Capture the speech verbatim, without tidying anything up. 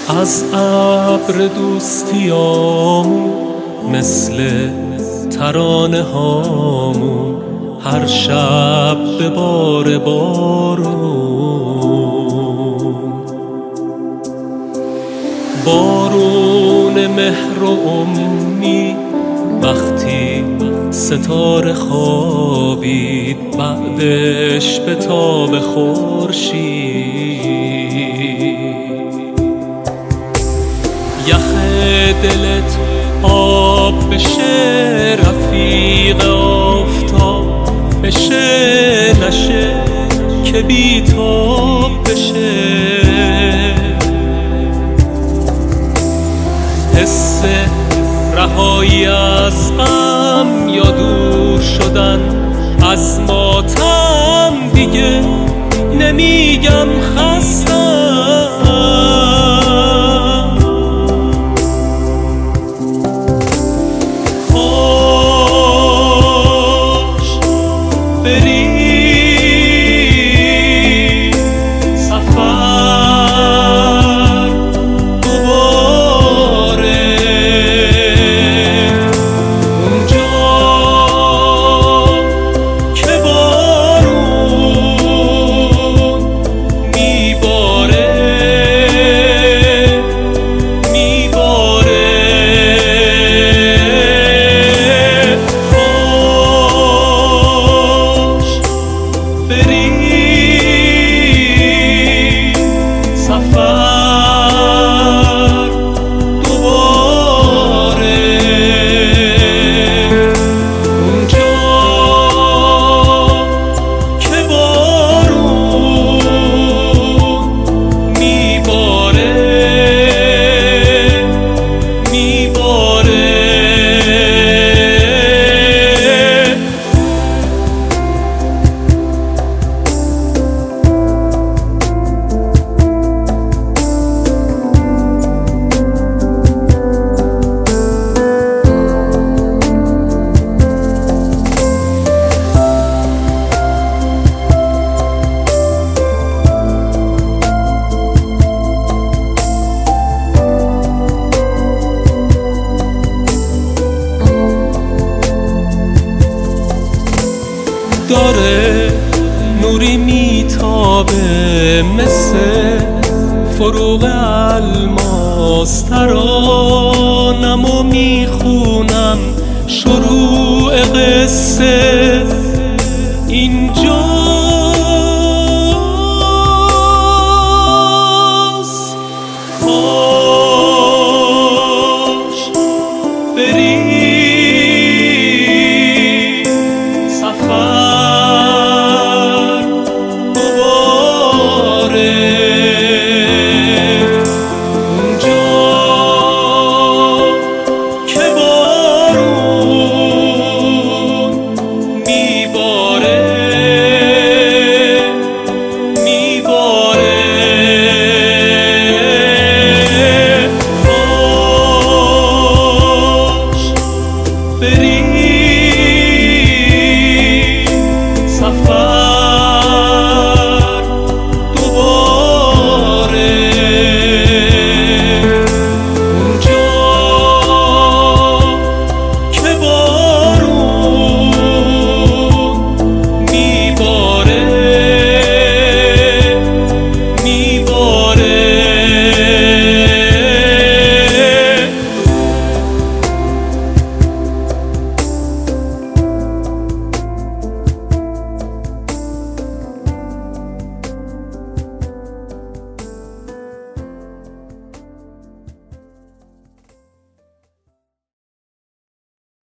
از ابر دوستیامون مثل ترانه هامون هر شب به بار بارون، بارون مهر و امید وقتی ستاره خوابید بعدش به تاب خورشید، یخ دلت آب بشه رفیق آفتاب بشه، نشه که بی‌تاب بشه، حس رهایی از غم یا دور شدن از ماتم، دیگه نمیگم خستم، کاش بری سفر دوباره اونجا که بارون میباره میباره، کاش بری سفر دوباره اونجا که بارون میباره میباره. داره نوری میتابه مثل فروغ الماس، ترانمو میخونم شروع قصه اینجا